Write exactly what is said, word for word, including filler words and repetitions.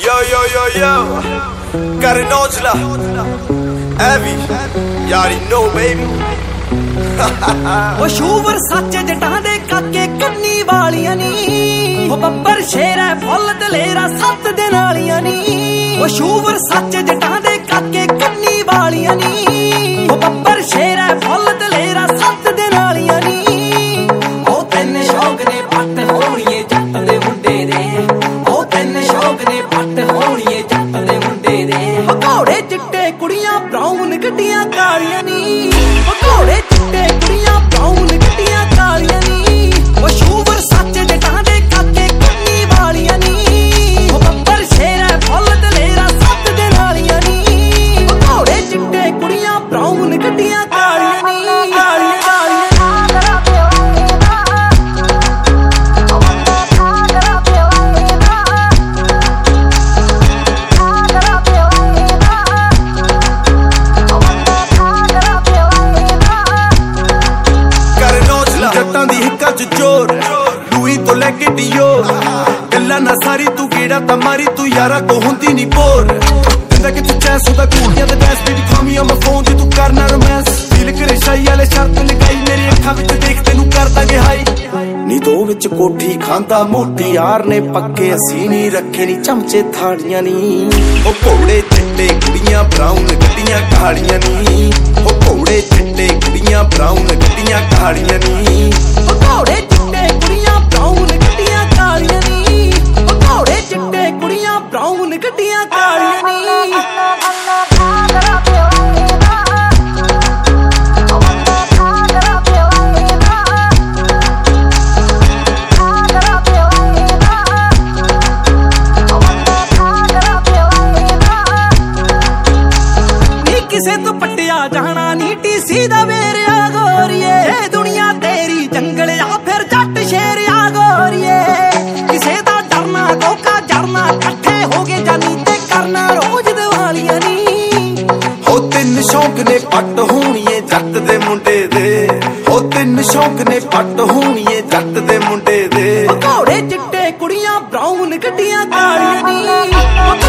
Yo, yo, yo, yo. Got an Ojla. Abby. You already know, baby. ਉਹ sure ਸੱਚ ਜਟਾਂ ਦੇ ਕਾਕੇ ਕੰਨੀ ਵਾਲੀਆਂ ਨੀ ਉਹ ਬੱਬਰ ਸ਼ੇਰ ਹੈ ਫੁੱਲ ਦਲੇਰਾ ਸੱਤ ਦੇ ਨਾਲੀਆਂ ਨੀ ਉਹ ਸ਼ੂਵਰ ਸੱਚ ਜਟਾਂ ਦੇ ਕਾਕੇ ਕੰਨੀ ਵਾਲੀਆਂ ਨੀ ਉਹ ਬੱਬਰ ਸ਼ੇਰ ਹੈ ਫੁੱਲ ਦਲੇਰਾ ਸੱਤ ਦੇ ਨਾਲੀਆਂ ਨੀ ਉਹ ਤਿੰਨ ਸ਼ੌਕ ਨੇ ਪੱਟ ਹੋਣੀਏ ਜੱਟ ਦੇ ਮੁੰਡੇ ਦੇ ਉਹ ਤਿੰਨ ਸ਼ੌਕ ਨੇ ਪੱਟ ਹੋਣੀਏ ਜੱਟ ਦੇ ਮੁੰਡੇ ਦੇ ਘੋੜੇ ਚਿੱਟੇ ਕੁੜੀਆਂ ਬਰਾਊਨ ਗੱਡੀਆਂ ਕਾਲੀਆਂ ਨੀ ਘੋੜੇ ਚਿੱਟੇ ਕੁੜੀਆਂ ਬਰਾਊਨ ਗੱਡੀਆਂ ਕਾਲੀਆਂ ਨੀ ਉਹ ਸ਼ੂਵਰ ਸੱਚ ਜਟਾਂ ਦੇ ਕਾਕੇ ਕੰਨੀ ਵਾਲੀਆਂ ਨੀ ਉਹ ਬੱਬਰ ਸ਼ੇਰ ਹੈ ਫੁੱਲ ਦਲੇਰਾ ਸੱਤ ਦੇ ਨਾਲੀਆਂ ਨੀ ਉਹ ਘੋੜੇ ਚਿੱਟੇ ਕੁੜੀਆਂ ਬਰਾਊਨ ਗੱਡੀਆਂ ਕਾਲੀਆਂ ਨੀ ਕਾਲੀਆਂ लुई तो लेके डियो गल्ला ना सारी तू गेड़ा तमारी तू यारा को हुंदी नी बोर जिंदा कि तू चैस होदा कूड़ियां दे डैस baby call me on my phone ते तू करना रोमांस फील करे शाई वाले शर्त लगाई मेरी अखां विच देख तेनू कर दांगे हाई नी दो विच कोठी खांदा मोटी यार ने पक्के असी नी रखे नी चमचे थालियां नी ओ घोड़े चिट्टे कुड़ियां ब्राउन गड्डियां कालियां नी ओ घोड़े चिट्टे कुड़ियां ब्राउन गड्डियां कालियां नी ओ घोड़े चिट्टे कुड़ियां ब्राउन गड्डियां कालियां नी ओ घोड़े चिट्टे कुड़ियां ब्राउन गड्डियां कालियां नी किसे तो पटिया जाना नी टीसी दा वेरिया गोरिए दुनिया तेरी जंगल या फिर जट शेर या गोरिए किसे दा डरना धोखा जरना इकट्ठे हो गए जानी ते करना रोज दिवालियां नी हो तिन शौक ने पट होणीए जट दे मुंडे दे हो तिन शौक ने पट होणीए जट दे मुंडे दे घोड़े चिट्टे कुड़ियां ब्राउन गड्डियां कालियां नी